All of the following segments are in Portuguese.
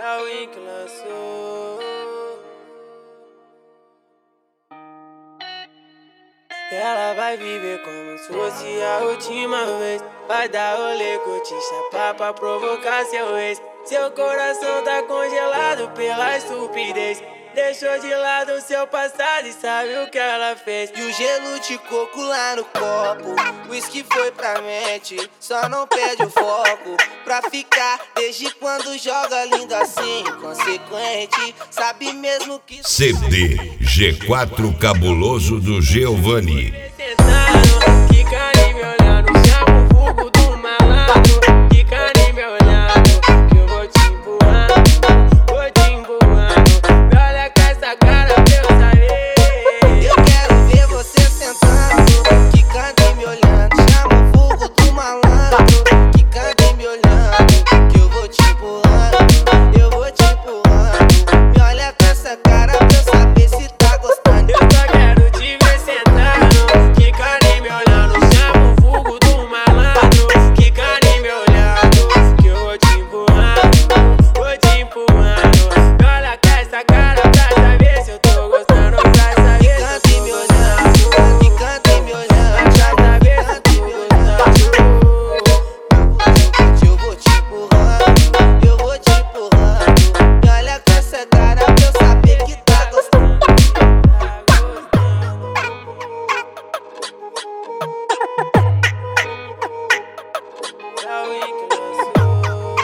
A Wink lançou. Ela vai viver como se fosse a última vez. Vai dar rolê, curtir, chapar pra provocar seu ex. Seu coração tá congelado pela estupidez. Deixou de lado seu passado e sabe o que ela fez. E o gelo de coco lá no copo, whisky foi pra mente, só não perde o foco. Pra ficar, desde quando joga lindo assim, inconsequente, sabe mesmo que... CD G4 Cabuloso do Giovanni. Que carinho me olhando, chama o vulgo do malandro. Que carinho me olhando, que eu vou te empurrando, vou te empurrando. Me olha com essa cara pra eu saber. Eu quero ver você sentando, que carinho me olhando, chama o vulgo do malandro. Que carinho me olhando, que eu vou te empurrando, eu vou te empurrando. Me olha com essa cara pra eu saber se tá gostando. Eu só quero te ver sentado, que carinho me olhando, chama o vulgo do malandro. Que carinho me olhando, que eu vou te empurrando, vou te empurrando. Me olha com essa cara pra saber se eu tô gostando, pra saber se eu tô Me olhando, que carinho me olhando, pra saber se eu tô gostando. eu vou te empurrando, eu vou te empurrando. Me olha com essa cara pra eu saber que tá gostando. A Wink lançou.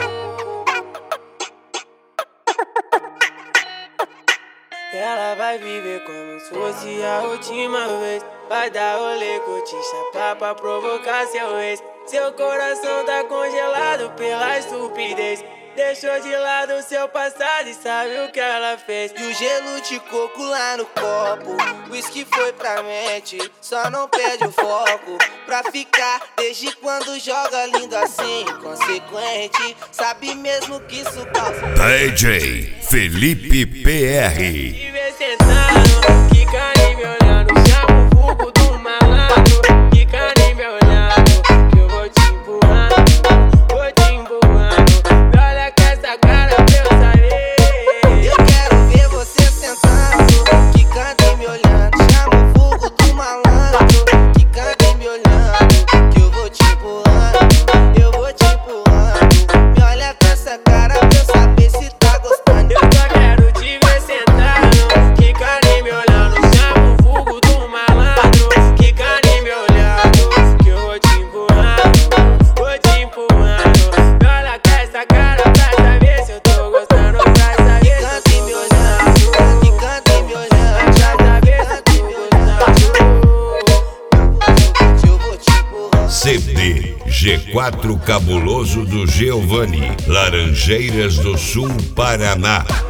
Ela vai viver como se fosse a última vez. Vai dar rolê, curtir, chapar pra provocar seu ex. Seu coração tá congelado pela estupidez. Deixou de lado seu passado e sabe o que ela fez. E o gelo de coco lá no copo, whisky foi pra mente, só não perde o foco. Pra ficar, desde quando joga lindo assim, inconsequente, sabe mesmo que isso causa. DJ Felipe PR. Te ver sentado, que carinho me olhando, chama o vulgo do malandro. Que carinho me olhando, que eu vou te empurrando, vou te empurrando. Me olha com essa cara pra eu saber. Eu quero ver você sentando, que carinho me olhando, chama o vulgo do malandro. Que carinho me olhando, que eu vou te empurrando, eu vou te empurrando. Me olha com essa cara pra eu saber se tá gostando. Eu só quero te ver sentado, que carinho me olhando, chama o vulgo do malandro. Que carinho me olhando, que eu vou te empurrando, vou te empurrando. Me olha com essa cara pra saber se eu tô gostando, pra saber se eu tô Me olhando, gostando, que carinho me olhando, pra saber se eu tô gostando. eu vou te empurrando. CD G4 Cabuloso do Giovanni. Laranjeiras do Sul, Paraná.